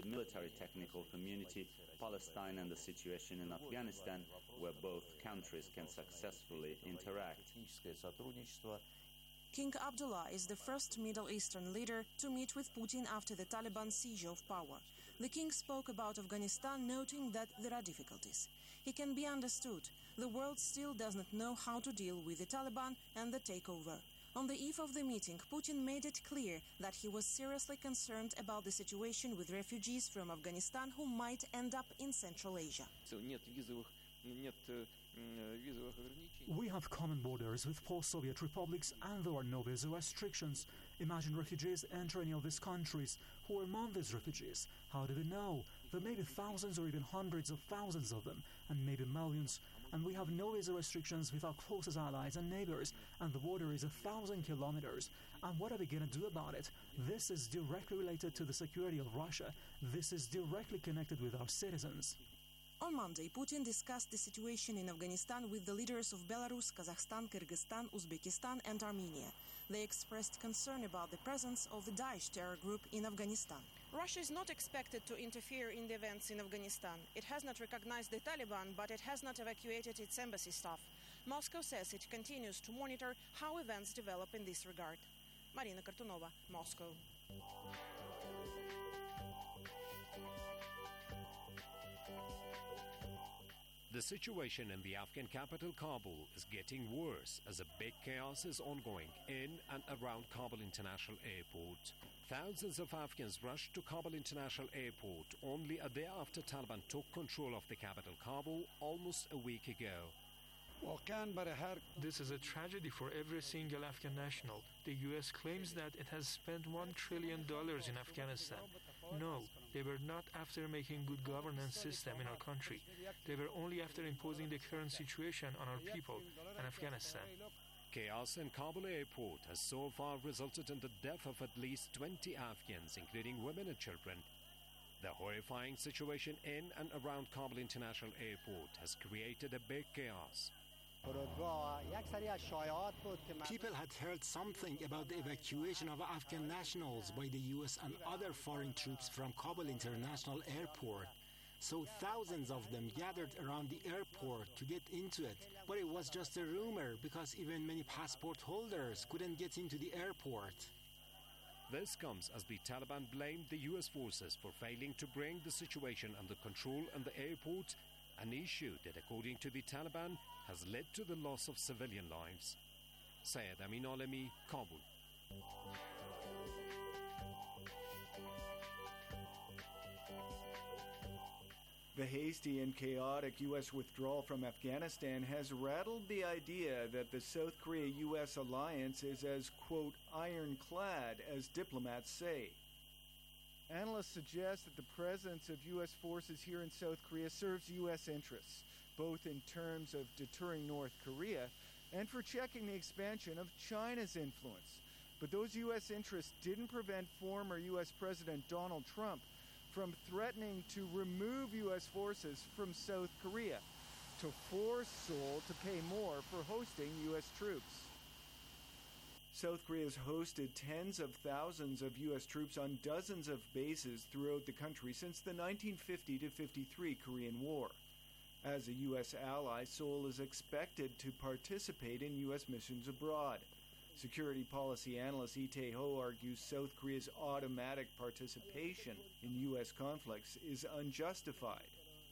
military technical community, Palestine and the situation in Afghanistan, where both countries can successfully interact. King Abdullah is the first Middle Eastern leader to meet with Putin after the Taliban seizure of power. The king spoke about Afghanistan, noting that there are difficulties. He can be understood. The world still does not know how to deal with the Taliban and the takeover. On the eve of the meeting, Putin made it clear that he was seriously concerned about the situation with refugees from Afghanistan who might end up in Central Asia. We have common borders with post-Soviet republics and there are no visa restrictions. Imagine refugees enter any of these countries. Who are among these refugees? How do we know? There may be thousands or even hundreds of thousands of them, and maybe millions. And we have no visa restrictions with our closest allies and neighbors, and the border is 1,000 kilometers. And what are we going to do about it? This is directly related to the security of Russia. This is directly connected with our citizens. On Monday, Putin discussed the situation in Afghanistan with the leaders of Belarus, Kazakhstan, Kyrgyzstan, Uzbekistan and Armenia. They expressed concern about the presence of the Daesh terror group in Afghanistan. Russia is not expected to interfere in the events in Afghanistan. It has not recognized the Taliban, but it has not evacuated its embassy staff. Moscow says it continues to monitor how events develop in this regard. Marina Kartunova, Moscow. The situation in the Afghan capital Kabul is getting worse as a big chaos is ongoing in and around Kabul International Airport. Thousands of Afghans rushed to Kabul International Airport only a day after Taliban took control of the capital Kabul almost a week ago. This is a tragedy for every single Afghan national. The US claims that it has spent $1 trillion in Afghanistan. No, they were not after making good governance system in our country. They were only after imposing the current situation on our people and Afghanistan. Chaos in Kabul airport has so far resulted in the death of at least 20 Afghans, including women and children. The horrifying situation in and around Kabul International Airport has created a big chaos. People had heard something about the evacuation of Afghan nationals by the US and other foreign troops from Kabul International Airport. So thousands of them gathered around the airport to get into it. But it was just a rumor because even many passport holders couldn't get into the airport. This comes as the Taliban blamed the US forces for failing to bring the situation under control in the airport, an issue that, according to the Taliban, has led to the loss of civilian lives. Syed Amin Alami, Kabul. The hasty and chaotic U.S. withdrawal from Afghanistan has rattled the idea that the South Korea-U.S. alliance is as, quote, ironclad as diplomats say. Analysts suggest that the presence of U.S. forces here in South Korea serves U.S. interests, both in terms of deterring North Korea and for checking the expansion of China's influence. But those U.S. interests didn't prevent former U.S. President Donald Trump from threatening to remove U.S. forces from South Korea, to force Seoul to pay more for hosting U.S. troops. South Korea has hosted tens of thousands of U.S. troops on dozens of bases throughout the country since the 1950-53 Korean War. As a U.S. ally, Seoul is expected to participate in U.S. missions abroad. Security policy analyst Lee Tae-ho argues South Korea's automatic participation in U.S. conflicts is unjustified.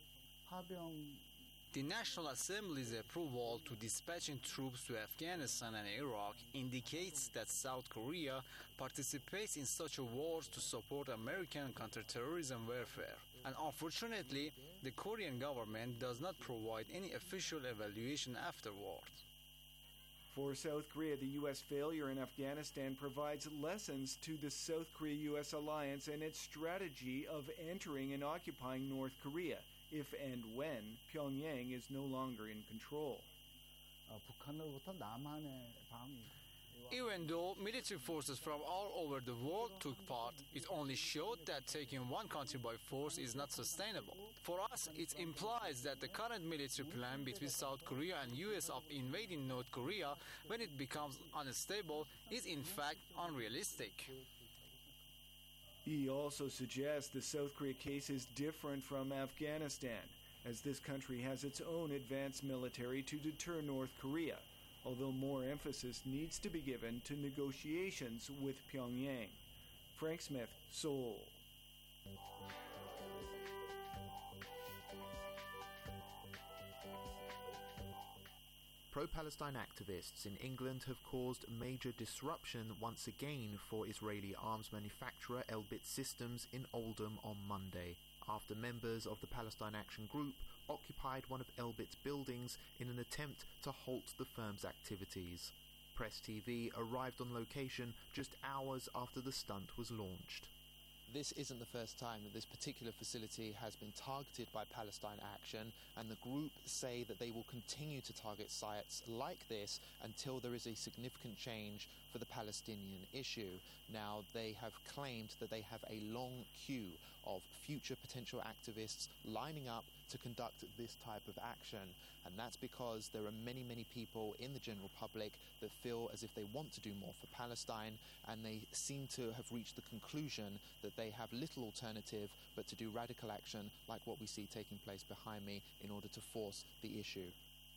The National Assembly's approval to dispatching troops to Afghanistan and Iraq indicates that South Korea participates in such wars to support American counterterrorism warfare. And unfortunately, the Korean government does not provide any official evaluation afterwards. For South Korea, the U.S. failure in Afghanistan provides lessons to the South Korea-U.S. alliance and its strategy of entering and occupying North Korea, if and when Pyongyang is no longer in control. Even though military forces from all over the world took part, it only showed that taking one country by force is not sustainable. For us, it implies that the current military plan between South Korea and US of invading North Korea when it becomes unstable is in fact unrealistic. He also suggests the South Korea case is different from Afghanistan, as this country has its own advanced military to deter North Korea, although more emphasis needs to be given to negotiations with Pyongyang. Frank Smith, Seoul. Pro-Palestine activists in England have caused major disruption once again for Israeli arms manufacturer Elbit Systems in Oldham on Monday, after members of the Palestine Action Group occupied one of Elbit's buildings in an attempt to halt the firm's activities. Press TV arrived on location just hours after the stunt was launched. This isn't the first time that this particular facility has been targeted by Palestine Action, and the group say that they will continue to target sites like this until there is a significant change for the Palestinian issue. Now, they have claimed that they have a long queue of future potential activists lining up to conduct this type of action, and that's because there are many people in the general public that feel as if they want to do more for Palestine, and they seem to have reached the conclusion that they have little alternative but to do radical action like what we see taking place behind me in order to force the issue.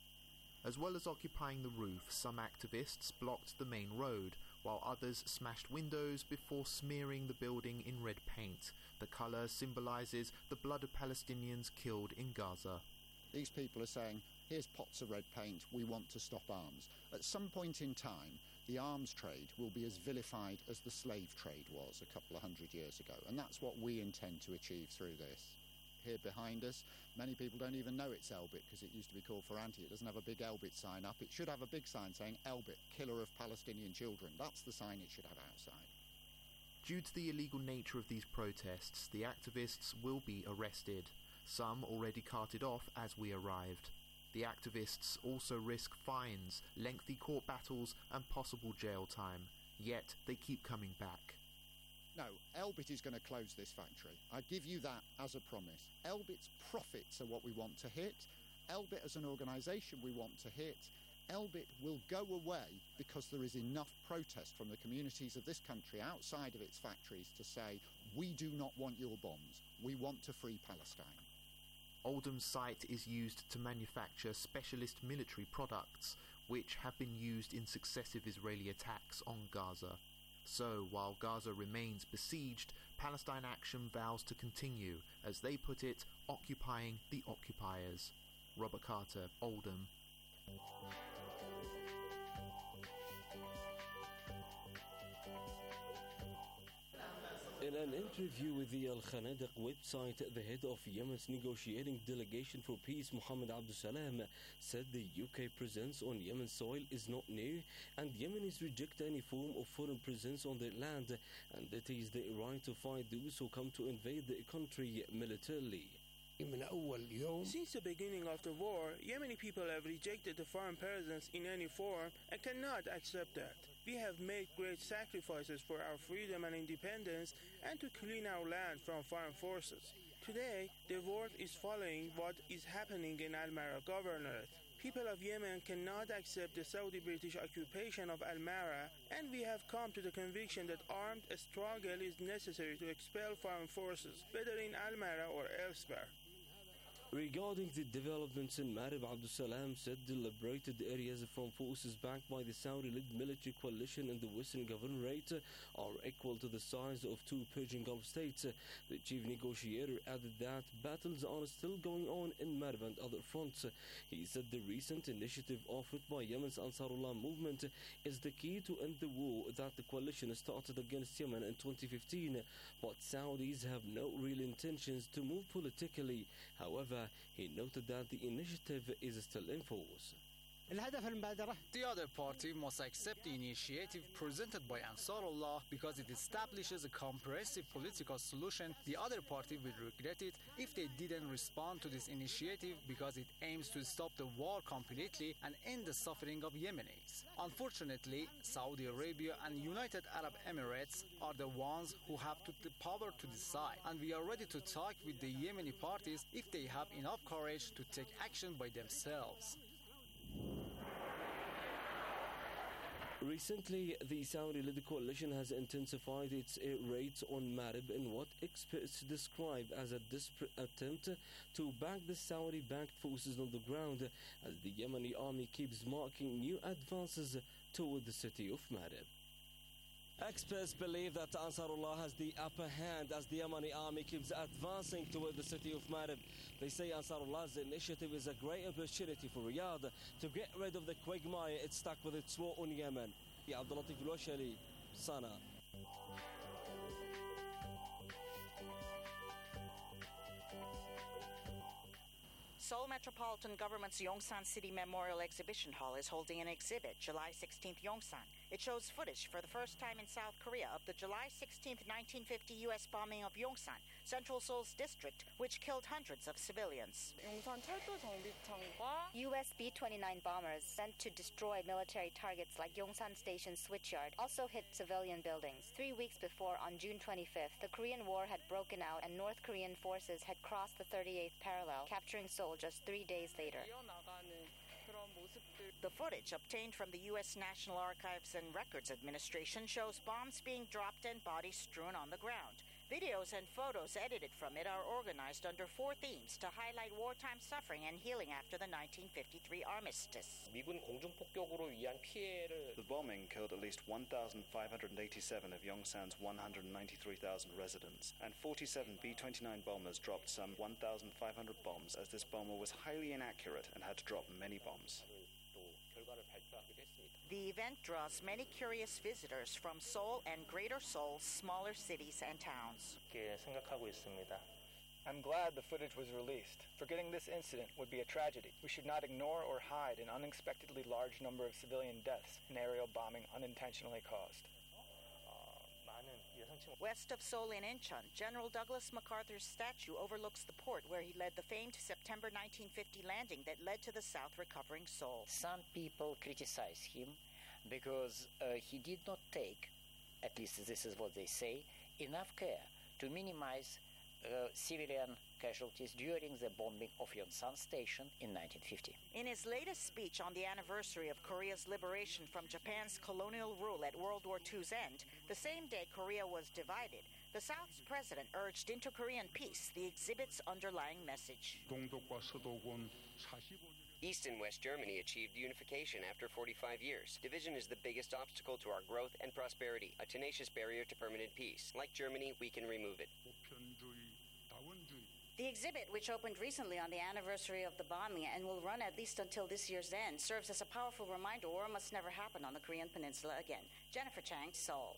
As well as occupying the roof, some activists blocked the main road, while others smashed windows before smearing the building in red paint. The colour symbolises the blood of Palestinians killed in Gaza. These people are saying, here's pots of red paint, we want to stop arms. At some point in time, the arms trade will be as vilified as the slave trade was a couple of hundred years ago, and that's what we intend to achieve through this. Here behind us, many people don't even know it's Elbit because it used to be called Ferranti. It doesn't have a big Elbit sign up. It should have a big sign saying Elbit, killer of Palestinian children. That's the sign it should have outside. Due to the illegal nature of these protests, the activists will be arrested. Some already carted off as we arrived. The activists also risk fines, lengthy court battles and possible jail time. Yet they keep coming back. No, Elbit is going to close this factory. I give you that as a promise. Elbit's profits are what we want to hit. Elbit as an organisation we want to hit. Elbit will go away because there is enough protest from the communities of this country outside of its factories to say, we do not want your bombs. We want to free Palestine. Oldham's site is used to manufacture specialist military products, which have been used in successive Israeli attacks on Gaza. So, while Gaza remains besieged, Palestine Action vows to continue, as they put it, occupying the occupiers. Robert Carter, Oldham. In an interview with the Al-Khanadiq website, the head of Yemen's negotiating delegation for peace, Mohammed Abdussalam, said the UK presence on Yemen's soil is not new, and Yemenis reject any form of foreign presence on their land, and it is their right to fight those who come to invade the country militarily. Since the beginning of the war, Yemeni people have rejected the foreign presence in any form and cannot accept that. We have made great sacrifices for our freedom and independence and to clean our land from foreign forces. Today, the world is following what is happening in Al-Mara Governorate. People of Yemen cannot accept the Saudi-British occupation of Al-Mara, and we have come to the conviction that armed struggle is necessary to expel foreign forces, whether in Al-Mara or elsewhere. Regarding the developments in Marib, Abdussalam said the liberated areas from forces backed by the Saudi-led military coalition in the Western Governorate are equal to the size of two Persian Gulf states. The chief negotiator added that battles are still going on in Marib and other fronts. He said the recent initiative offered by Yemen's Ansarullah movement is the key to end the war that the coalition started against Yemen in 2015, but Saudis have no real intentions to move politically. However, he noted that the initiative is still in force. The other party must accept the initiative presented by Ansarullah because it establishes a comprehensive political solution. The other party will regret it if they didn't respond to this initiative because it aims to stop the war completely and end the suffering of Yemenis. Unfortunately, Saudi Arabia and United Arab Emirates are the ones who have the power to decide, and we are ready to talk with the Yemeni parties if they have enough courage to take action by themselves. Recently, the Saudi-led coalition has intensified its air raids on Marib in what experts describe as a desperate attempt to back the Saudi-backed forces on the ground as the Yemeni army keeps marking new advances toward the city of Marib. Experts believe that Ansarullah has the upper hand as the Yemeni army keeps advancing toward the city of Marib. They say Ansarullah's initiative is a great opportunity for Riyadh to get rid of the quagmire it's stuck with its war on Yemen. Abdulatif Al-Washali, Sana. Seoul Metropolitan Government's Yongsan City Memorial Exhibition Hall is holding an exhibit, July 16th Yongsan. It shows footage for the first time in South Korea of the July 16th, 1950 U.S. bombing of Yongsan, Central Seoul's district, which killed hundreds of civilians. U.S. B-29 bombers sent to destroy military targets like Yongsan Station switchyard also hit civilian buildings. 3 weeks before, on June 25th, the Korean War had broken out and North Korean forces had crossed the 38th parallel, capturing Seoul just 3 days later. The footage obtained from the U.S. National Archives and Records Administration shows bombs being dropped and bodies strewn on the ground. Videos and photos edited from it are organized under 4 themes to highlight wartime suffering and healing after the 1953 armistice. The bombing killed at least 1,587 of Yongsan's 193,000 residents, and 47 B-29 bombers dropped some 1,500 bombs, as this bomber was highly inaccurate and had to drop many bombs. The event draws many curious visitors from Seoul and Greater Seoul's smaller cities and towns. I'm glad the footage was released. Forgetting this incident would be a tragedy. We should not ignore or hide an unexpectedly large number of civilian deaths an aerial bombing unintentionally caused. West of Seoul in Incheon, General Douglas MacArthur's statue overlooks the port where he led the famed September 1950 landing that led to the South recovering Seoul. Some people criticize him because he did not take, at least this is what they say, enough care to minimize civilian casualties during the bombing of Yongsan Station in 1950. In his latest speech on the anniversary of Korea's liberation from Japan's colonial rule at World War II's end, the same day Korea was divided, the South's president urged inter-Korean peace, the exhibit's underlying message. East and West Germany achieved unification after 45 years. Division is the biggest obstacle to our growth and prosperity, a tenacious barrier to permanent peace. Like Germany, we can remove it. The exhibit, which opened recently on the anniversary of the bombing and will run at least until this year's end, serves as a powerful reminder war must never happen on the Korean Peninsula again. Jennifer Chang, Seoul.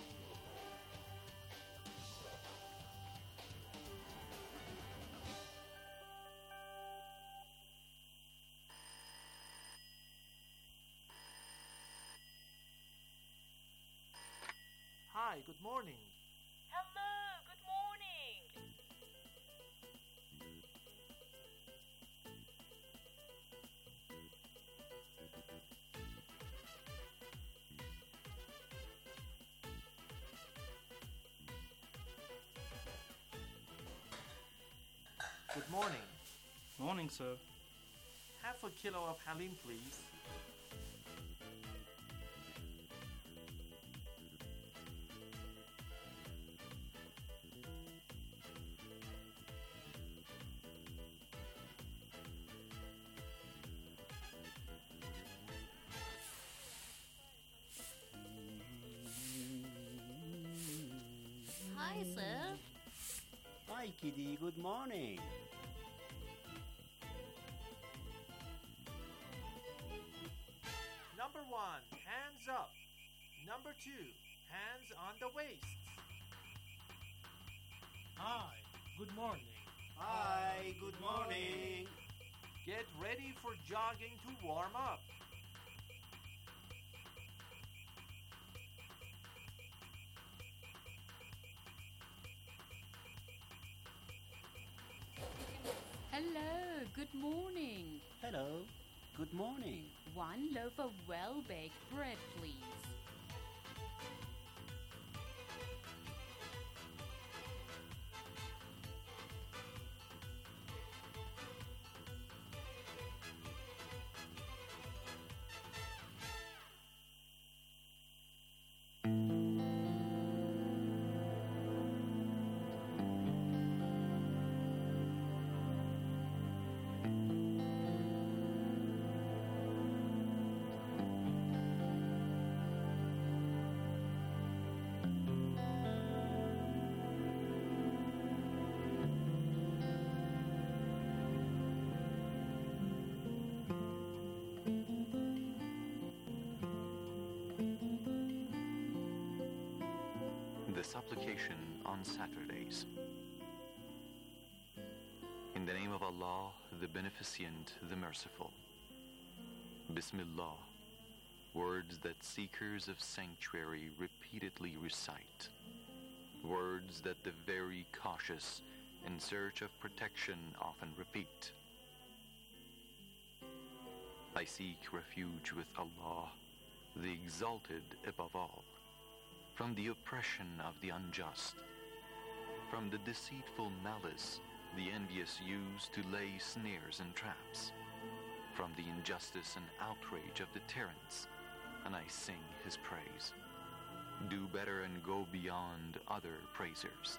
Hi, good morning. Hello, good morning. Good morning. Morning, sir. Half a kilo of halim, please. Hi, sir. Hi, Kitty. Good morning. Number 1, hands up. Number 2, hands on the waist. Hi, good morning. Hi, good morning. Get ready for jogging to warm up. Hello, good morning. Hello, good morning. 1 loaf of well-baked bread, please. application on Saturdays. In the name of Allah, the Beneficent, the Merciful. Bismillah, words that seekers of sanctuary repeatedly recite, words that the very cautious in search of protection often repeat. I seek refuge with Allah, the Exalted above all, from the oppression of the unjust, from the deceitful malice the envious use to lay snares and traps, from the injustice and outrage of the tyrants, and I sing his praise. Do better and go beyond other praisers.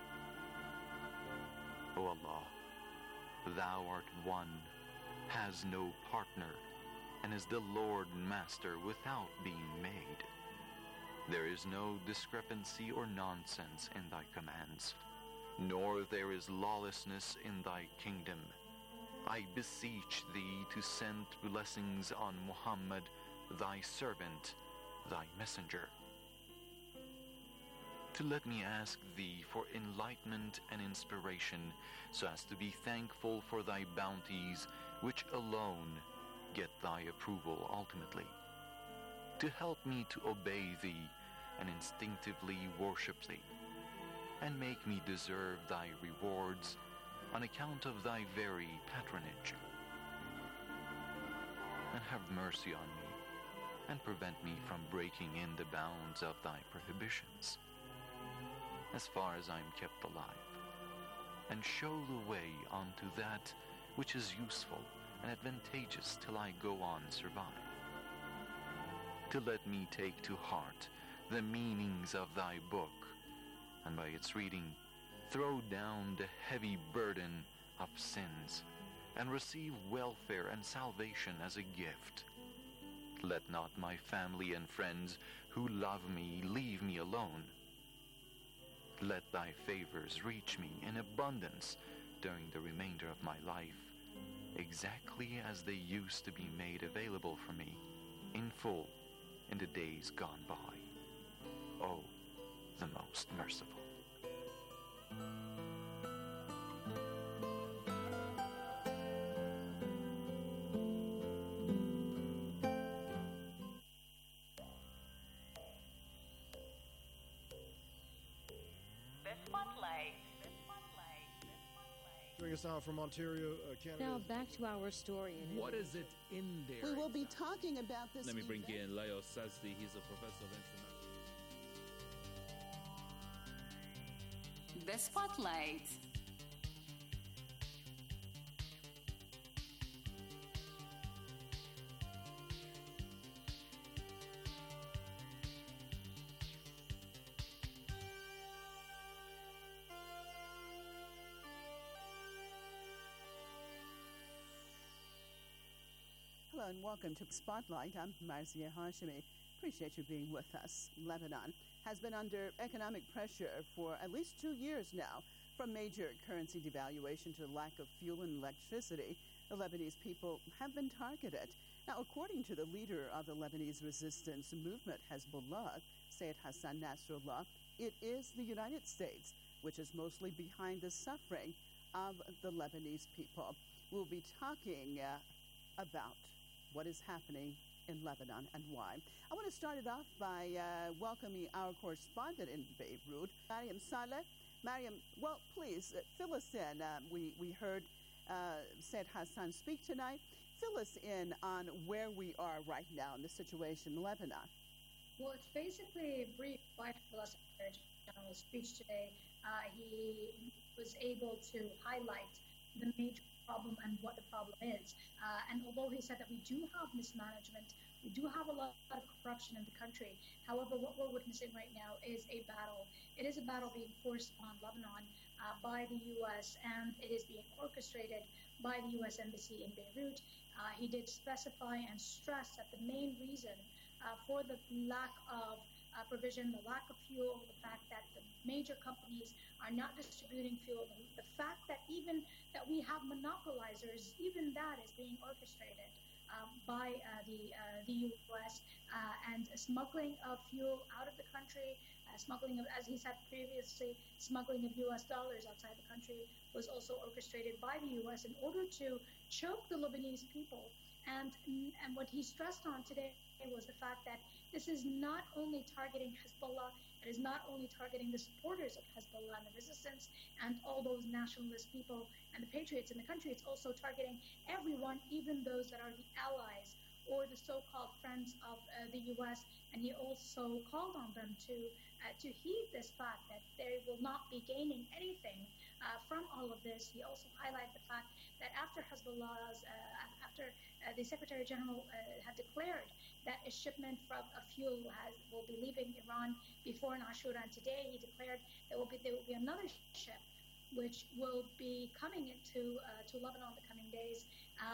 O Allah, Thou art one, has no partner, and is the Lord and Master without being made. There is no discrepancy or nonsense in Thy commands, nor there is lawlessness in Thy kingdom. I beseech Thee to send blessings on Muhammad, Thy servant, Thy messenger. To let me ask Thee for enlightenment and inspiration, so as to be thankful for Thy bounties, which alone get Thy approval ultimately. To help me to obey Thee and instinctively worship Thee, and make me deserve Thy rewards on account of Thy very patronage. And have mercy on me, and prevent me from breaking in the bounds of Thy prohibitions, as far as I am kept alive, and show the way unto that which is useful and advantageous till I go on survive. To let me take to heart the meanings of Thy book, and by its reading throw down the heavy burden of sins, and receive welfare and salvation as a gift. Let not my family and friends who love me leave me alone. Let Thy favors reach me in abundance during the remainder of my life, exactly as they used to be made available for me in full in the days gone by. O, the most merciful. Joining us now from Ontario, Canada. Now back to our story. What is it in there? We will be talking about this. Let me bring in Leo Sazdi. He's a professor of international. The Spotlight. Hello and welcome to Spotlight. I'm Marzia Hashimi. Appreciate you being with us. Lebanon has been under economic pressure for at least 2 years now, from major currency devaluation to lack of fuel and electricity. The Lebanese people have been targeted. Now, according to the leader of the Lebanese resistance movement, Hezbollah, Sayed Hassan Nasrallah, it is the United States which is mostly behind the suffering of the Lebanese people. We'll be talking about what is happening in Lebanon and why. I want to start it off by welcoming our correspondent in Beirut, Mariam Saleh. Mariam, well, please fill us in. We heard Sayed Hassan speak tonight. Fill us in on where we are right now in the situation in Lebanon. Well, it's basically a brief by Hezbollah's general speech today. He was able to highlight the major problem and what the problem is. And although he said that we do have mismanagement, we do have a lot of corruption in the country. However, what we're witnessing right now is a battle. It is a battle being forced upon Lebanon by the U.S., and it is being orchestrated by the U.S. Embassy in Beirut. He did specify and stress that the main reason for the lack of provision, the lack of fuel, the fact that the major companies are not distributing fuel, the fact that even that we have monopolizers, even that is being orchestrated by the U.S. And smuggling of fuel out of the country, smuggling of, as he said previously, smuggling of U.S. dollars outside the country was also orchestrated by the U.S. in order to choke the Lebanese people. And what he stressed on today was the fact that this is not only targeting Hezbollah, it is not only targeting the supporters of Hezbollah and the resistance and all those nationalist people and the patriots in the country, it's also targeting everyone, even those that are the allies or the so-called friends of the U.S. And he also called on them to heed this fact that they will not be gaining anything from all of this. He also highlighted the fact that after Hezbollah's, after the Secretary General had declared that a shipment of fuel will be leaving Iran before Ashura, and today he declared there will be another ship which will be coming into to Lebanon the coming days.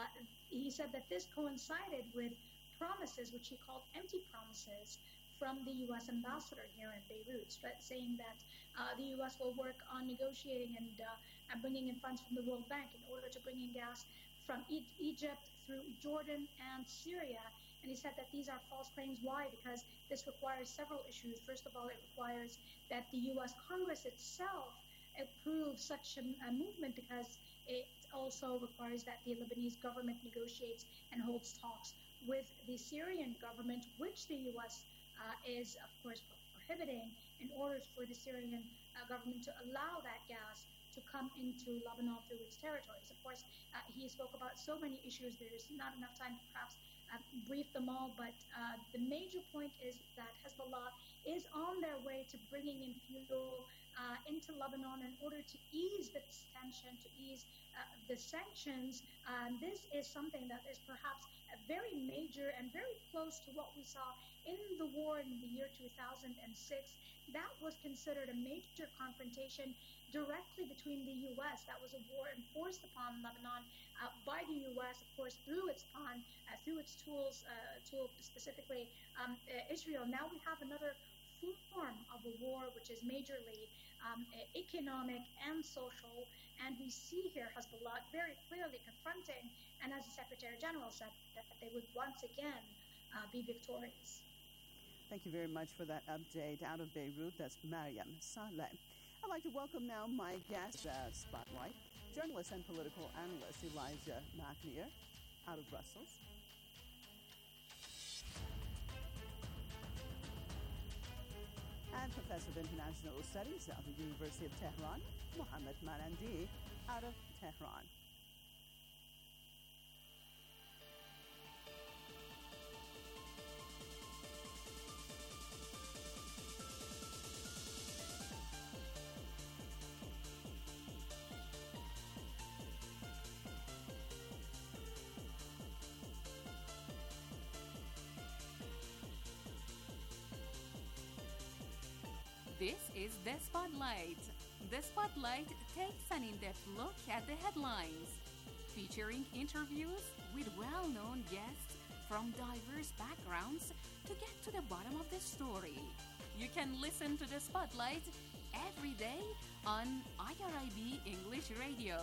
He said that this coincided with promises, which he called empty promises, from the U.S. ambassador here in Beirut, saying that the U.S. will work on negotiating and bringing in funds from the World Bank in order to bring in gas from Egypt through Jordan and Syria. And he said that these are false claims. Why? Because this requires several issues. First of all, it requires that the U.S. Congress itself approve such a movement, because it also requires that the Lebanese government negotiates and holds talks with the Syrian government, which the U.S. Is, of course, prohibiting, in order for the Syrian government to allow that gas to come into Lebanon through its territories. Of course, he spoke about so many issues. There's not enough time to perhaps brief them all, but the major point is that Hezbollah is on their way to bringing in fuel into Lebanon in order to ease the tension, to ease the sanctions. This is something that is perhaps very major and very close to what we saw in the war in the year 2006. That was considered a major confrontation directly between the U.S. That was a war enforced upon Lebanon by the U.S., of course, through its tools, specifically Israel. Now we have another form of a war, which is majorly economic and social, and we see here Hezbollah very clearly confronting, and as the Secretary General said, that they would once again be victorious. Thank you very much for that update out of Beirut. That's Mariam Saleh. I'd like to welcome now my guest spotlight, journalist and political analyst Elijah McNear out of Brussels. And Professor of International Studies at the University of Tehran, Mohammad Marandi, out of Tehran. This is The Spotlight. The Spotlight takes an in-depth look at the headlines, featuring interviews with well-known guests from diverse backgrounds to get to the bottom of the story. You can listen to The Spotlight every day on IRIB English Radio.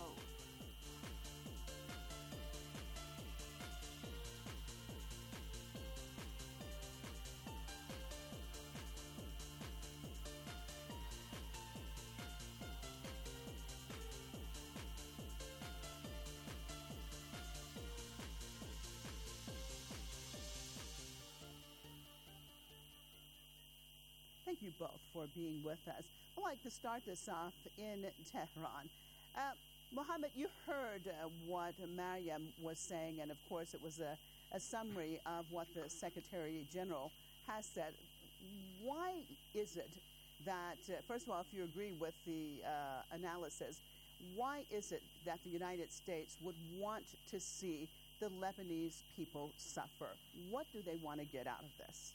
Thank you both for being with us. I'd like to start this off in Tehran. Mohammed, you heard what Mariam was saying, and of course it was a summary of what the Secretary General has said. Why is it that, first of all, if you agree with the analysis, why is it that the United States would want to see the Lebanese people suffer? What do they want to get out of this?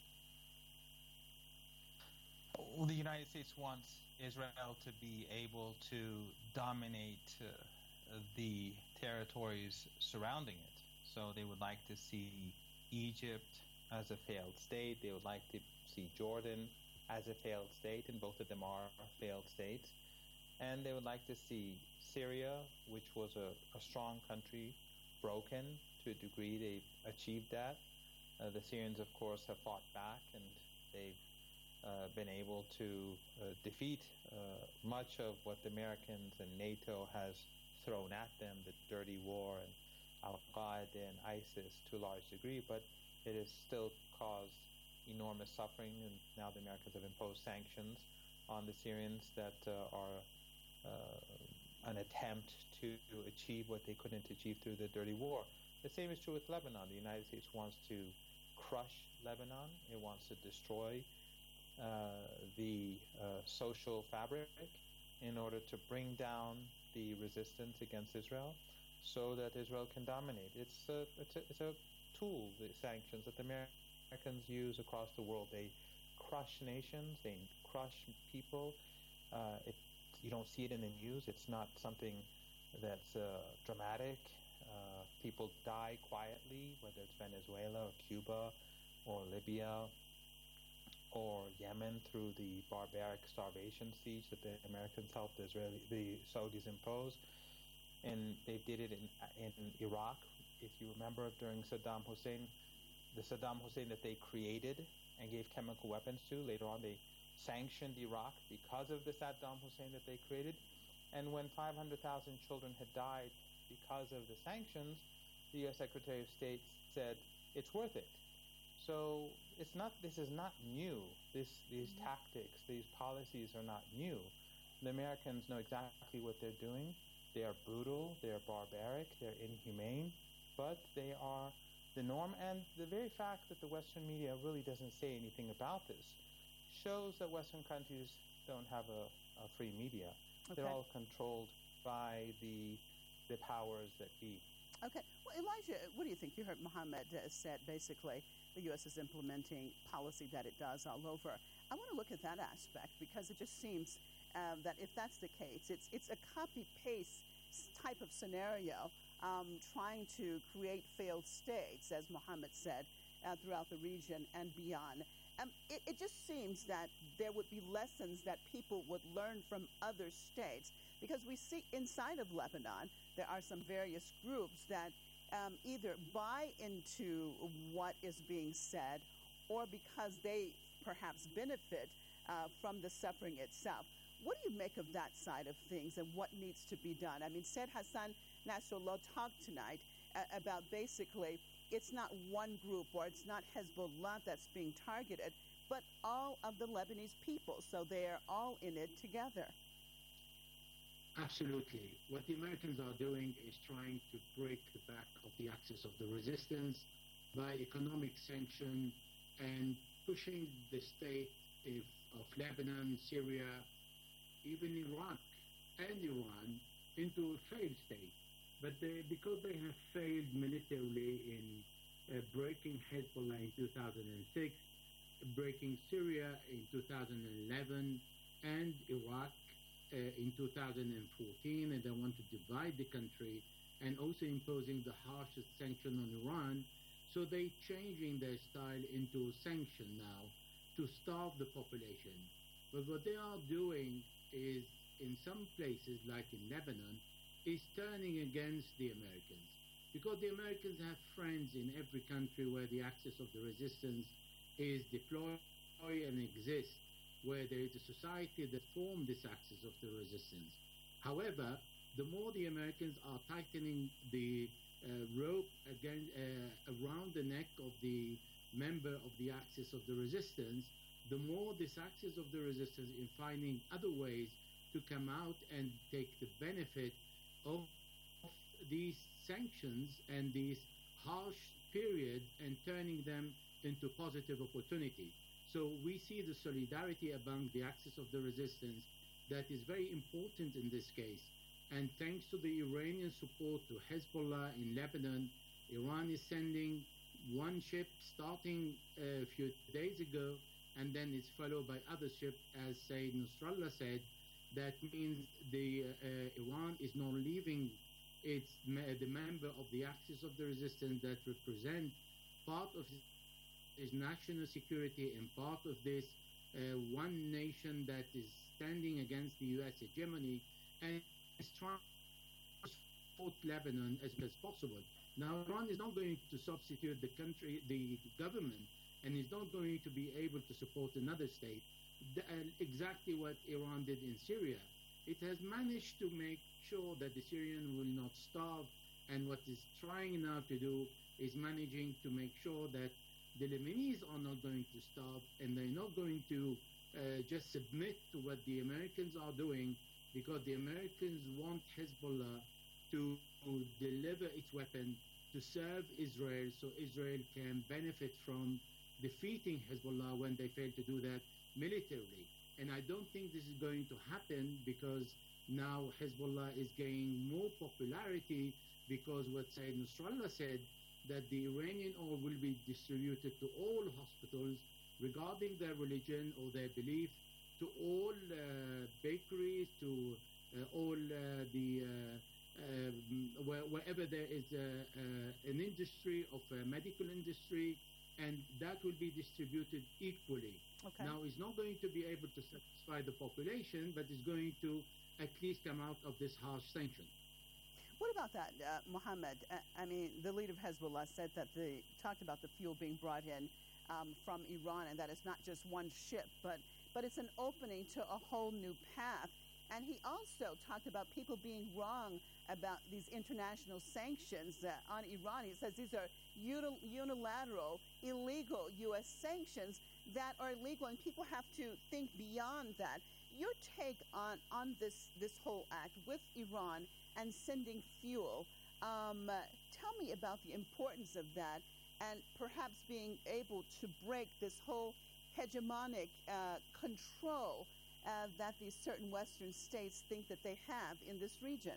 Well, the United States wants Israel to be able to dominate the territories surrounding it. So they would like to see Egypt as a failed state. They would like to see Jordan as a failed state, and both of them are failed states. And they would like to see Syria, which was a strong country, broken, to a degree, they've achieved that. The Syrians, of course, have fought back, and they've been able to defeat much of what the Americans and NATO has thrown at them, the dirty war and Al-Qaeda and ISIS to a large degree, but it has still caused enormous suffering, and now the Americans have imposed sanctions on the Syrians that are an attempt to achieve what they couldn't achieve through the dirty war. The same is true with Lebanon. The United States wants to crush Lebanon. It wants to destroy the social fabric in order to bring down the resistance against Israel so that Israel can dominate. It's a tool, the sanctions, that the Americans use across the world. They crush nations, they crush people. You don't see it in the news. It's not something that's dramatic. People die quietly, whether it's Venezuela or Cuba or Libya or Yemen, through the barbaric starvation siege that the Americans helped the Saudis impose. And they did it in Iraq. If you remember, during Saddam Hussein, the Saddam Hussein that they created and gave chemical weapons to, later on they sanctioned Iraq because of the Saddam Hussein that they created. And when 500,000 children had died because of the sanctions, the U.S. Secretary of State said it's worth it. So this is not new. These tactics, these policies are not new. The Americans know exactly what they're doing. They are brutal, they're barbaric, they're inhumane, but they are the norm. And the very fact that the Western media really doesn't say anything about this shows that Western countries don't have a free media. Okay. They're all controlled by the powers that be. Okay. Well, Elijah, what do you think? You heard Mohammed said basically the U.S. is implementing policy that it does all over. I want to look at that aspect because it just seems that if that's the case, it's a copy-paste type of scenario, trying to create failed states, as Mohammed said, throughout the region and beyond. It just seems that there would be lessons that people would learn from other states, because we see inside of Lebanon there are some various groups that either buy into what is being said or because they perhaps benefit from the suffering itself. What do you make of that side of things and what needs to be done? I mean, Said Hassan Nasrallah talked tonight about basically it's not one group or it's not Hezbollah that's being targeted, but all of the Lebanese people. So they are all in it together. Absolutely. What the Americans are doing is trying to break the back of the axis of the resistance by economic sanction and pushing the state of Lebanon, Syria, even Iraq and Iran into a failed state. But because they have failed militarily in breaking Hezbollah in 2006, breaking Syria in 2011, and Iraq in 2014, and they want to divide the country, and also imposing the harshest sanction on Iran. So they're changing their style into sanction now to starve the population. But what they are doing is, in some places, like in Lebanon, is turning against the Americans. Because the Americans have friends in every country where the axis of the resistance is deployed and exists, where there is a society that formed this axis of the resistance. However, the more the Americans are tightening the rope around the neck of the member of the axis of the resistance, the more this axis of the resistance is finding other ways to come out and take the benefit of these sanctions and these harsh period and turning them into positive opportunity. So we see the solidarity among the axis of the resistance that is very important in this case. And thanks to the Iranian support to Hezbollah in Lebanon, Iran is sending one ship starting a few days ago, and then it's followed by other ships, as Said Nasrallah said. That means Iran is not leaving the member of the axis of the resistance that represent part of is national security and part of this one nation that is standing against the U.S. hegemony and is trying support Lebanon as much as possible. Now, Iran is not going to substitute the government, and is not going to be able to support another state. Exactly what Iran did in Syria. It has managed to make sure that the Syrians will not starve, and what it's trying now to do is managing to make sure that the Lebanese are not going to starve, and they're not going to just submit to what the Americans are doing, because the Americans want Hezbollah to deliver its weapon to serve Israel, so Israel can benefit from defeating Hezbollah when they fail to do that militarily. And I don't think this is going to happen, because now Hezbollah is gaining more popularity, because what Sayyid Nasrallah said, that the Iranian oil will be distributed to all hospitals regarding their religion or their belief, to all bakeries, to all wherever there is an industry of a medical industry, and that will be distributed equally. Okay. Now, it's not going to be able to satisfy the population, but it's going to at least come out of this harsh sanction. What about that, Mohammed? I mean, the leader of Hezbollah said that talked about the fuel being brought in from Iran, and that it's not just one ship, but it's an opening to a whole new path. And he also talked about people being wrong about these international sanctions on Iran. He says these are unilateral, illegal U.S. sanctions that are illegal, and people have to think beyond that. Your take on this whole act with Iran and sending fuel, tell me about the importance of that, and perhaps being able to break this whole hegemonic control that these certain Western states think that they have in this region.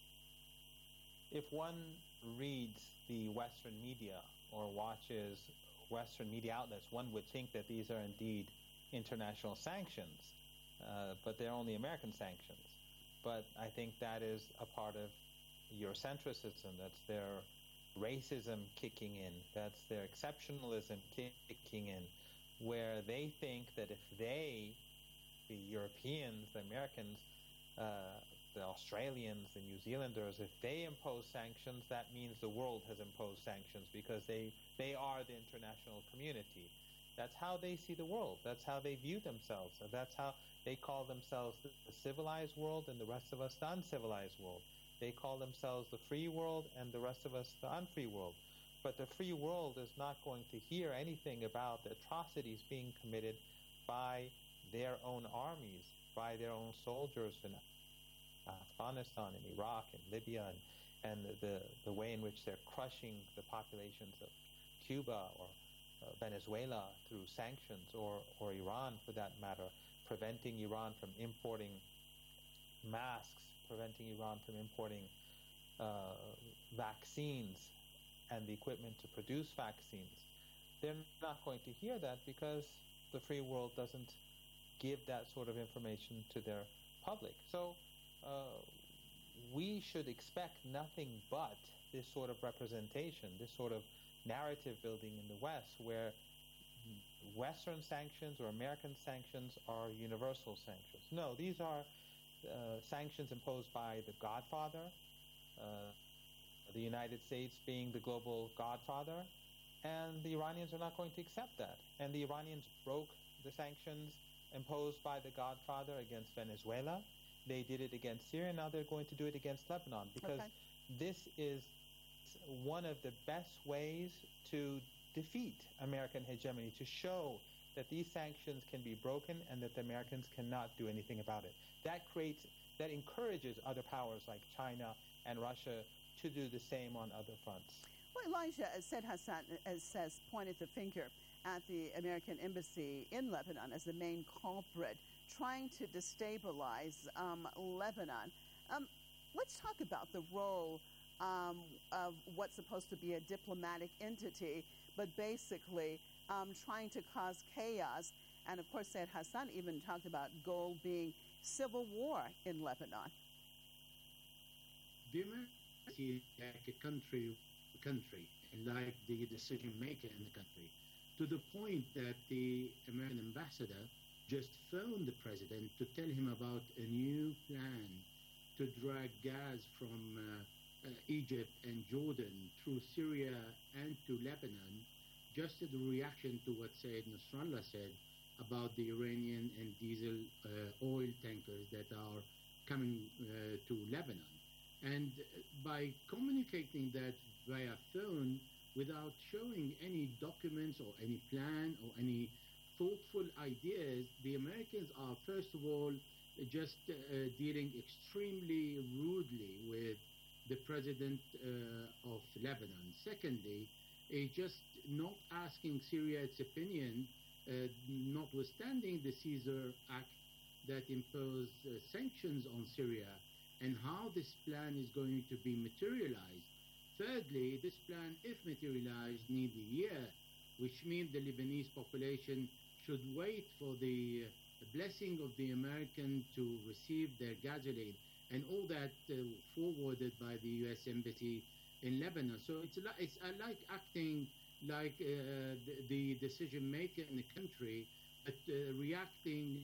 If one reads the Western media or watches Western media outlets, one would think that these are indeed international sanctions, but they're only American sanctions. But I think that is a part of Eurocentrism. That's their racism kicking in. That's their exceptionalism kicking in, where they think that if they, the Europeans, the Americans, the Australians, the New Zealanders, if they impose sanctions, that means the world has imposed sanctions, because they are the international community. That's how they see the world. That's how they view themselves. That's how they call themselves the civilized world, and the rest of us the uncivilized world. They call themselves the free world, and the rest of us the unfree world. But the free world is not going to hear anything about the atrocities being committed by their own armies, by their own soldiers in Afghanistan and Iraq and Libya, and the way in which they're crushing the populations of Cuba or Venezuela through sanctions, or Iran for that matter, preventing Iran from importing masks, preventing Iran from importing vaccines and the equipment to produce vaccines. They're not going to hear that, because the free world doesn't give that sort of information to their public. So we should expect nothing but this sort of representation, this sort of narrative building in the West, where Western sanctions or American sanctions are universal sanctions. No, these are sanctions imposed by the Godfather, the United States being the global Godfather, and the Iranians are not going to accept that. And the Iranians broke the sanctions imposed by the Godfather against Venezuela. They did it against Syria. Now they're going to do it against Lebanon, because this is one of the best ways to defeat American hegemony, to show that these sanctions can be broken and that the Americans cannot do anything about it. That encourages other powers like China and Russia to do the same on other fronts. Well, Elijah, as Said Hassan says, pointed the finger at the American embassy in Lebanon as the main culprit, trying to destabilize Lebanon. Let's talk about the role of what's supposed to be a diplomatic entity, but basically trying to cause chaos. And of course, Said Hassan even talked about goal being civil war in Lebanon. The Americans see like a country, and like the decision maker in the country, to the point that the American ambassador just phoned the president to tell him about a new plan to drag gas from Egypt and Jordan through Syria and to Lebanon, just as a reaction to what Sayyid Nasrallah said about the Iranian and diesel oil tankers that are coming to Lebanon. And by communicating that via phone without showing any documents or any plan or any thoughtful ideas, the Americans are, first of all, just dealing extremely rudely with the president of Lebanon. Secondly, just not asking Syria its opinion, notwithstanding the Caesar Act that imposed sanctions on Syria, and how this plan is going to be materialized. Thirdly, this plan, if materialized, needs a year, which means the Lebanese population should wait for the blessing of the American to receive their gasoline, and all that forwarded by the U.S. Embassy in Lebanon. So it's like acting like the decision maker in the country, but reacting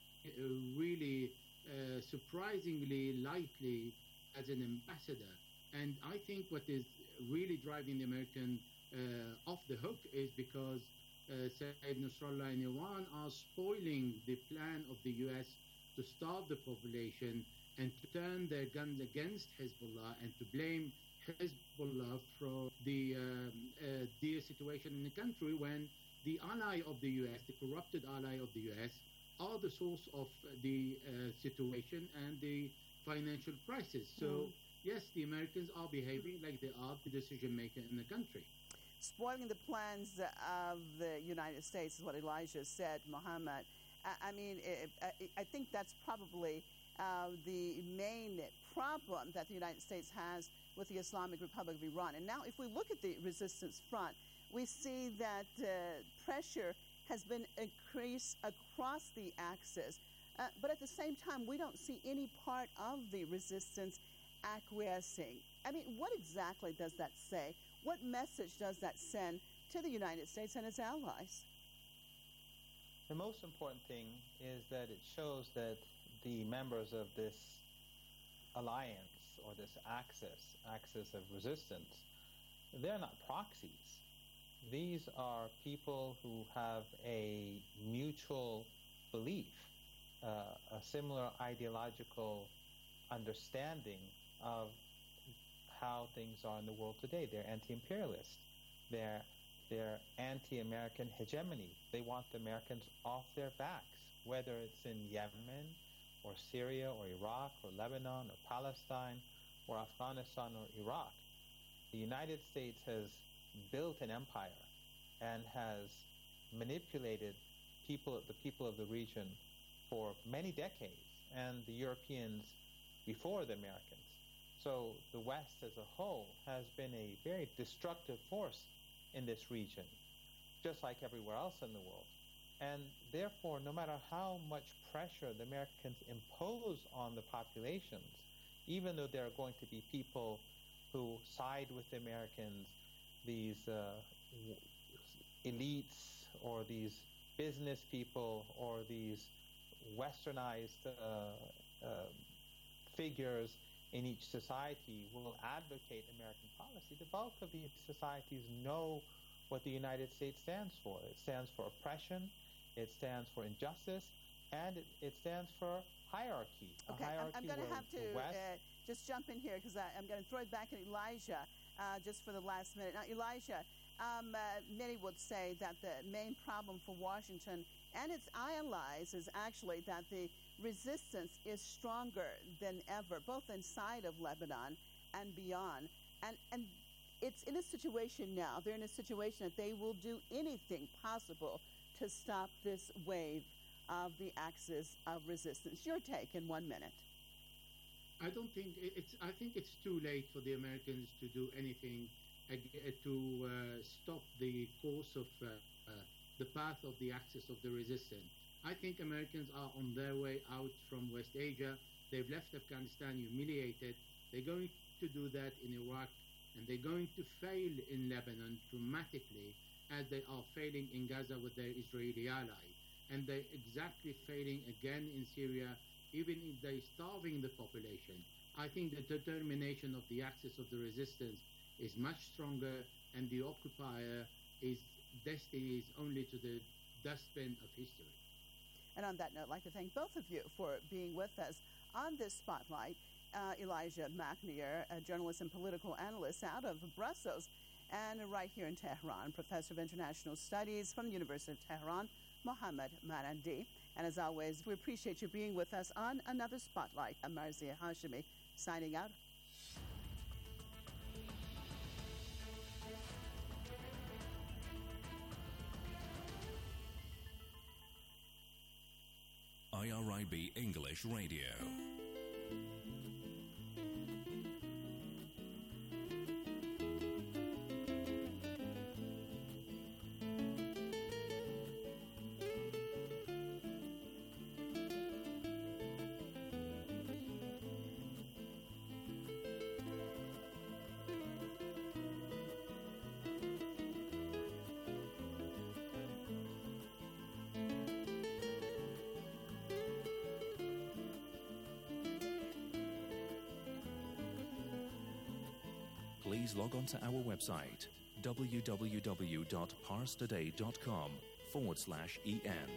really surprisingly lightly as an ambassador. And I think what is really driving the American off the hook is because Sayyid Nasrallah and Iran are spoiling the plan of the U.S. to starve the population and to turn their guns against Hezbollah and to blame Hezbollah for the situation in the country, when the ally of the U.S., the corrupted ally of the U.S., are the source of the situation and the financial crisis. So, yes, the Americans are behaving like they are the decision maker in the country. Spoiling the plans of the United States is what Elijah said, Mohammed. I mean, I think that's probably the main problem that the United States has with the Islamic Republic of Iran. And now, if we look at the resistance front, we see that pressure has been increased across the axis. But at the same time, we don't see any part of the resistance acquiescing. I mean, what exactly does that say? What message does that send to the United States and its allies? The most important thing is that it shows that the members of this alliance or this axis of resistance, they're not proxies. These are people who have a mutual belief, a similar ideological understanding of how things are in the world today. They're anti-imperialist. They're anti-American hegemony. They want the Americans off their backs, whether it's in Yemen or Syria or Iraq or Lebanon or Palestine or Afghanistan or Iraq. The United States has built an empire and has manipulated the people of the region for many decades, and the Europeans before the Americans. So the West as a whole has been a very destructive force in this region, just like everywhere else in the world. And therefore, no matter how much pressure the Americans impose on the populations, even though there are going to be people who side with the Americans, these elites or these business people or these westernized figures in each society will advocate American policy, the bulk of these societies know what the United States stands for. It stands for oppression, it stands for injustice, and it stands for hierarchy. Okay, I'm going to have to just jump in here because I'm going to throw it back at Elijah just for the last minute. Now, Elijah, many would say that the main problem for Washington and its allies is actually that the resistance is stronger than ever, both inside of Lebanon and beyond. And it's in a situation now, they're in a situation that they will do anything possible to stop this wave of the axis of resistance. Your take in 1 minute. I think it's too late for the Americans to do anything to stop the course of the path of the axis of the resistance. I think Americans are on their way out from West Asia. They've left Afghanistan humiliated. They're going to do that in Iraq, and they're going to fail in Lebanon dramatically, as they are failing in Gaza with their Israeli ally. And they're exactly failing again in Syria even if they're starving the population, I think the determination of the axis of the resistance is much stronger, and the occupier is destiny is only to the dustbin of history. And on that note, I'd like to thank both of you for being with us on this spotlight. Elijah McNear, a journalist and political analyst out of Brussels, and right here in Tehran, Professor of International Studies from the University of Tehran, Mohammad Marandi. And as always, we appreciate you being with us on another Spotlight. I'm Marzieh Hashemi, signing out. IRIB English Radio. Please log on to our website, www.parstoday.com/EN.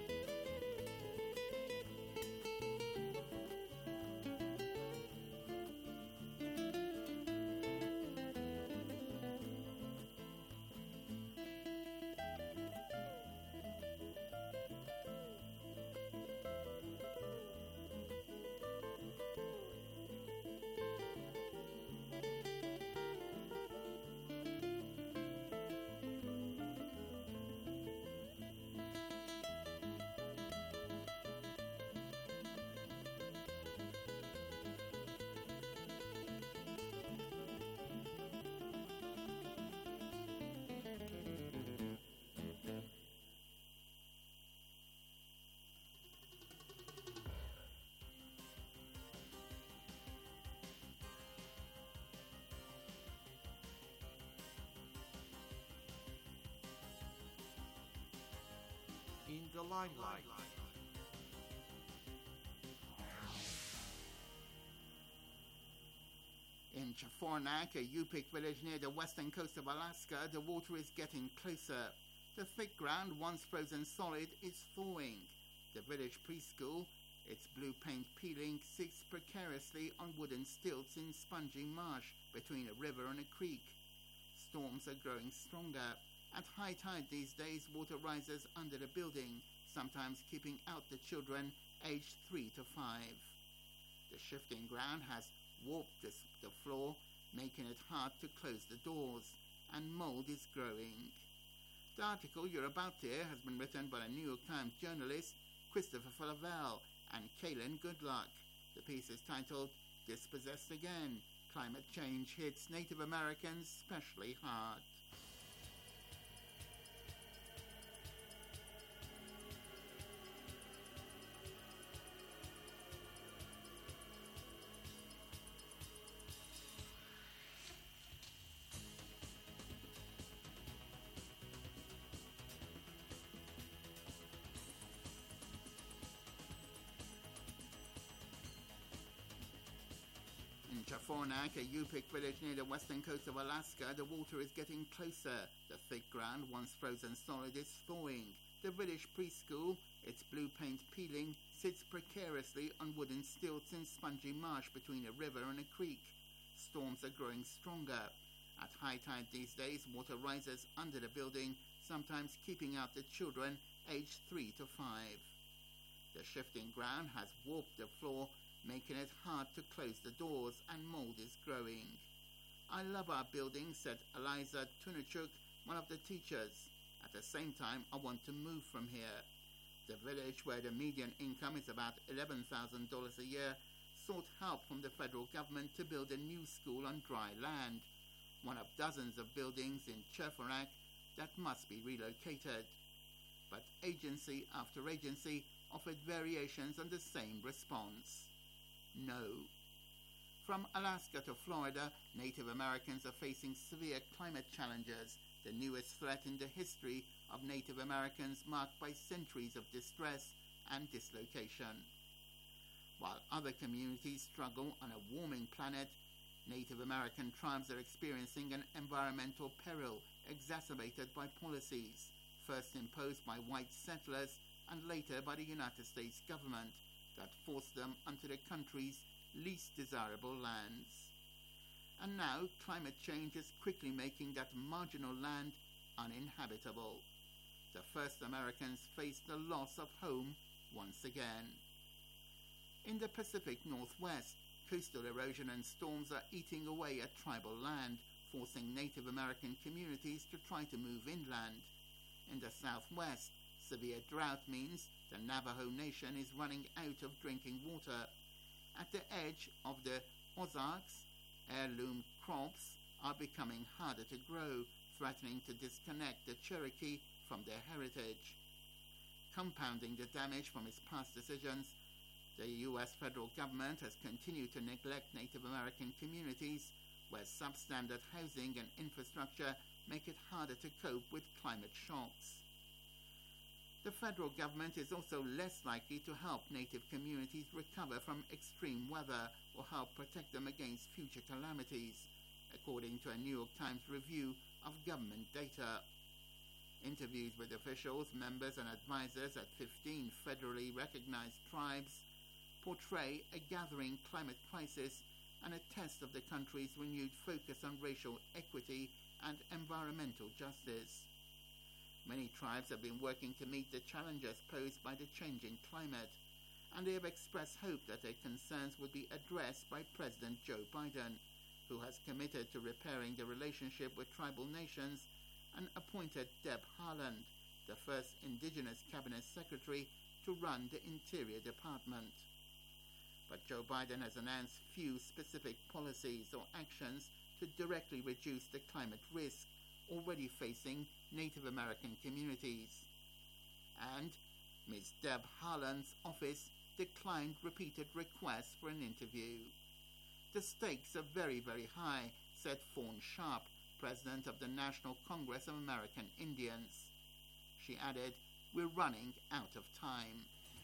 In the limelight. In Chafornak, a Yupik village near the western coast of Alaska, the water is getting closer. The thick ground, once frozen solid, is thawing. The village preschool, its blue paint peeling, sits precariously on wooden stilts in spongy marsh between a river and a creek. Storms are growing stronger. At high tide these days, water rises under the building, sometimes keeping out the children aged 3 to 5. The shifting ground has warped the floor, making it hard to close the doors, and mold is growing. The article you're about to hear has been written by the New York Times journalists Christopher Flavel and Kaylin Goodluck. The piece is titled Dispossessed Again. Climate change hits Native Americans especially hard. In Chafornak, a Yupik village near the western coast of Alaska, the water is getting closer. The thick ground, once frozen solid, is thawing. The village preschool, its blue paint peeling, sits precariously on wooden stilts in spongy marsh between a river and a creek. Storms are growing stronger. At high tide these days, water rises under the building, sometimes keeping out the children aged 3 to 5. The shifting ground has warped the floor, making it hard to close the doors, and mold is growing. I love our building, said Eliza Tunichuk, one of the teachers. At the same time, I want to move from here. The village, where the median income is about $11,000 a year, sought help from the federal government to build a new school on dry land, one of dozens of buildings in Chafornak that must be relocated. But agency after agency offered variations on the same response. No. From Alaska to Florida, Native Americans are facing severe climate challenges, the newest threat in the history of Native Americans, marked by centuries of distress and dislocation. While other communities struggle on a warming planet, Native American tribes are experiencing an environmental peril exacerbated by policies, first imposed by white settlers and later by the United States government, that forced them onto the country's least desirable lands. And now climate change is quickly making that marginal land uninhabitable. The first Americans faced the loss of home once again. In the Pacific Northwest, coastal erosion and storms are eating away at tribal land, forcing Native American communities to try to move inland. In the Southwest, severe drought means the Navajo Nation is running out of drinking water. At the edge of the Ozarks, heirloom crops are becoming harder to grow, threatening to disconnect the Cherokee from their heritage. Compounding the damage from its past decisions, the U.S. federal government has continued to neglect Native American communities, where substandard housing and infrastructure make it harder to cope with climate shocks. The federal government is also less likely to help Native communities recover from extreme weather or help protect them against future calamities, according to a New York Times review of government data. Interviews with officials, members, and advisors at 15 federally recognized tribes portray a gathering climate crisis and a test of the country's renewed focus on racial equity and environmental justice. Many tribes have been working to meet the challenges posed by the changing climate, and they have expressed hope that their concerns would be addressed by President Joe Biden, who has committed to repairing the relationship with tribal nations and appointed Deb Haaland, the first Indigenous Cabinet Secretary, to run the Interior Department. But Joe Biden has announced few specific policies or actions to directly reduce the climate risk already facing Native American communities. And Ms. Deb Haaland's office declined repeated requests for an interview. The stakes are very, very high, said Fawn Sharp, president of the National Congress of American Indians. She added, "We're running out of time."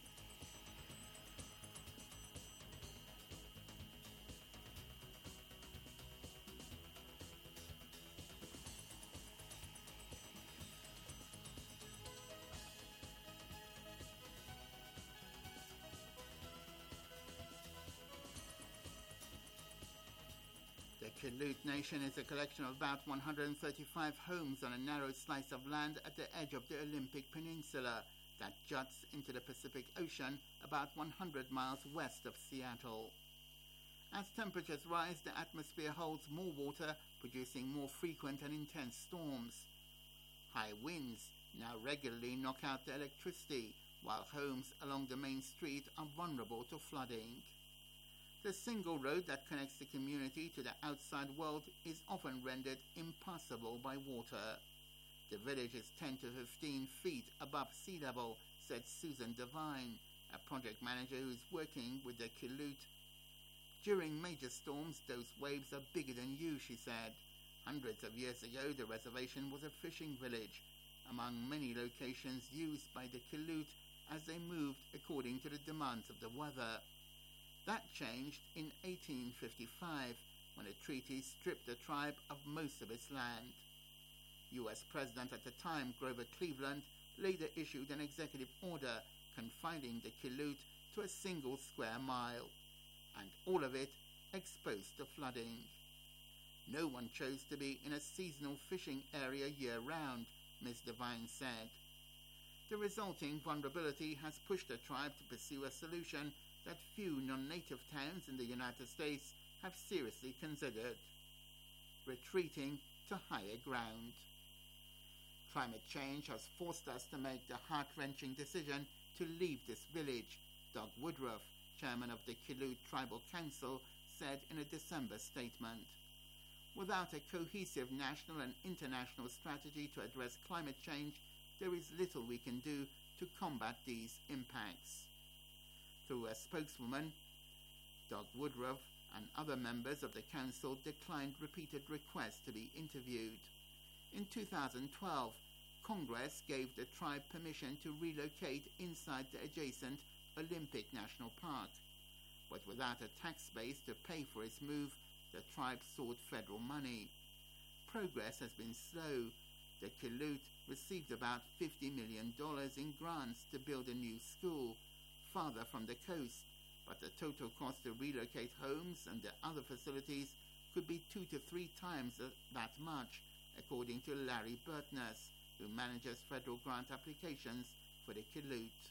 The Quileute Nation is a collection of about 135 homes on a narrow slice of land at the edge of the Olympic Peninsula that juts into the Pacific Ocean about 100 miles west of Seattle. As temperatures rise, the atmosphere holds more water, producing more frequent and intense storms. High winds now regularly knock out the electricity, while homes along the main street are vulnerable to flooding. The single road that connects the community to the outside world is often rendered impassable by water. The village is 10 to 15 feet above sea level, said Susan Devine, a project manager who is working with the Quileute. During major storms, those waves are bigger than you, she said. Hundreds of years ago, the reservation was a fishing village, among many locations used by the Quileute as they moved according to the demands of the weather. That changed in 1855, when a treaty stripped the tribe of most of its land. U.S. President at the time, Grover Cleveland, later issued an executive order confining the Quileute to a single square mile, and all of it exposed to flooding. No one chose to be in a seasonal fishing area year-round, Ms. Devine said. The resulting vulnerability has pushed the tribe to pursue a solution that few non-native towns in the United States have seriously considered: retreating to higher ground. Climate change has forced us to make the heart-wrenching decision to leave this village, Doug Woodruff, chairman of the Quileute Tribal Council, said in a December statement. Without a cohesive national and international strategy to address climate change, there is little we can do to combat these impacts. Through a spokeswoman, Doug Woodruff and other members of the council declined repeated requests to be interviewed. In 2012, Congress gave the tribe permission to relocate inside the adjacent Olympic National Park. but without a tax base to pay for its move, the tribe sought federal money. Progress has been slow. The Quileute received about $50 million in grants to build a new school farther from the coast, but the total cost to relocate homes and the other facilities could be 2 to 3 times that much, according to Larry Burtness, who manages federal grant applications for the Quileute.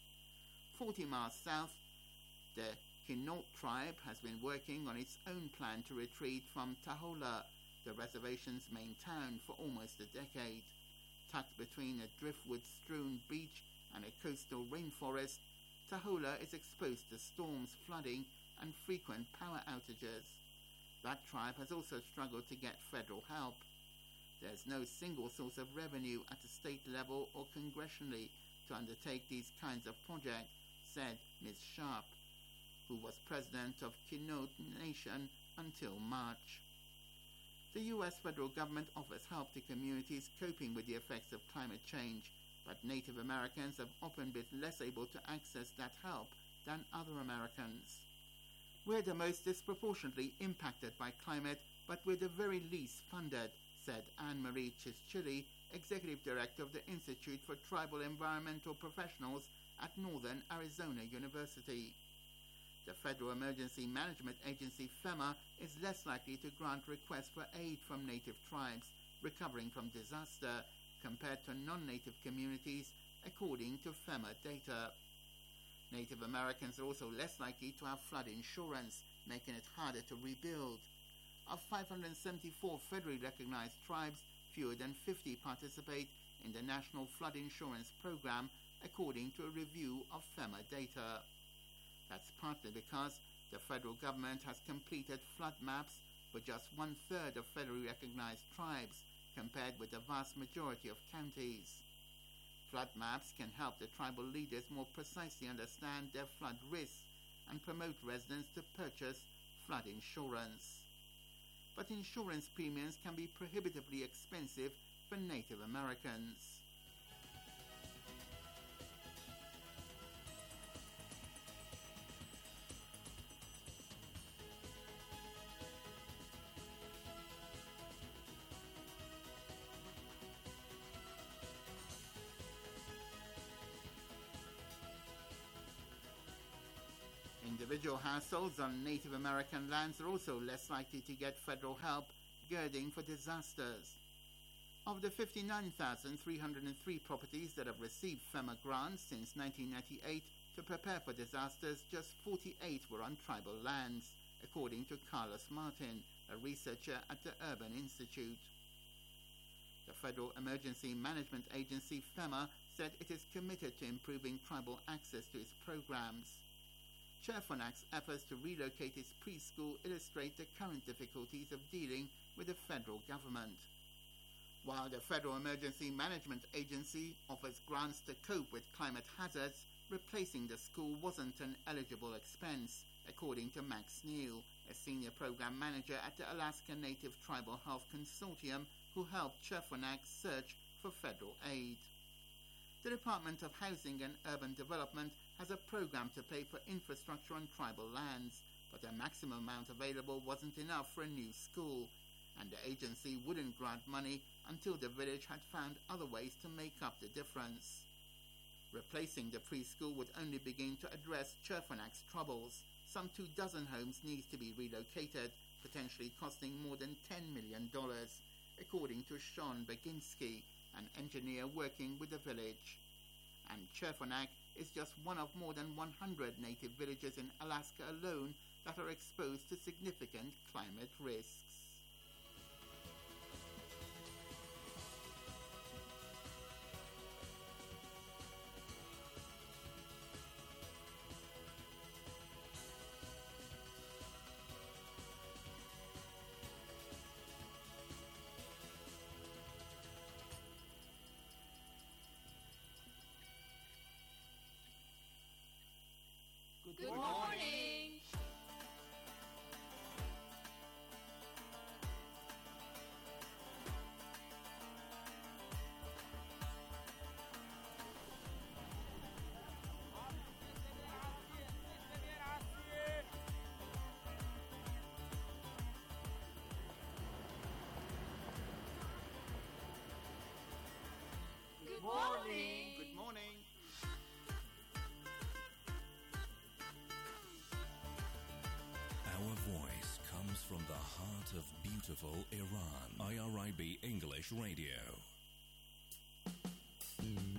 40 miles south, the Quinault tribe has been working on its own plan to retreat from Tahola, the reservation's main town, for almost a decade. Tucked between a driftwood-strewn beach and a coastal rainforest, Tahola is exposed to storms, flooding, and frequent power outages. That tribe has also struggled to get federal help. There's no single source of revenue at a state level or congressionally to undertake these kinds of projects, said Ms. Sharp, who was president of Quinault Nation until March. The U.S. federal government offers help to communities coping with the effects of climate change, but Native Americans have often been less able to access that help than other Americans. We're the most disproportionately impacted by climate, but we're the very least funded, said Anne-Marie Chischilli, Executive Director of the Institute for Tribal Environmental Professionals at Northern Arizona University. The Federal Emergency Management Agency, FEMA, is less likely to grant requests for aid from native tribes recovering from disaster compared to non-native communities, according to FEMA data. Native Americans are also less likely to have flood insurance, making it harder to rebuild. Of 574 federally recognized tribes, fewer than 50 participate in the National Flood Insurance Program, according to a review of FEMA data. That's partly because the federal government has completed flood maps for just 1/3 of federally recognized tribes, compared with the vast majority of counties. Flood maps can help the tribal leaders more precisely understand their flood risks and promote residents to purchase flood insurance. But insurance premiums can be prohibitively expensive for Native Americans. Individual households on Native American lands are also less likely to get federal help girding for disasters. Of the 59,303 properties that have received FEMA grants since 1998 to prepare for disasters, just 48 were on tribal lands, according to Carlos Martin, a researcher at the Urban Institute. The Federal Emergency Management Agency, FEMA, said it is committed to improving tribal access to its programs. Cherfonac's efforts to relocate its preschool illustrate the current difficulties of dealing with the federal government. While the Federal Emergency Management Agency offers grants to cope with climate hazards, replacing the school wasn't an eligible expense, according to Max Neal, a senior program manager at the Alaska Native Tribal Health Consortium, who helped Cherfonac search for federal aid. The Department of Housing and Urban Development has a program to pay for infrastructure on tribal lands, but the maximum amount available wasn't enough for a new school, and the agency wouldn't grant money until the village had found other ways to make up the difference. Replacing the preschool would only begin to address Cherfonac's troubles. Some 24 homes need to be relocated, potentially costing more than $10 million, according to Sean Baginski, an engineer working with the village. And Cherfonac is just one of more than 100 native villages in Alaska alone that are exposed to significant climate risks. Good morning. morning. Good morning. Our voice comes from the heart of beautiful Iran. IRIB English Radio.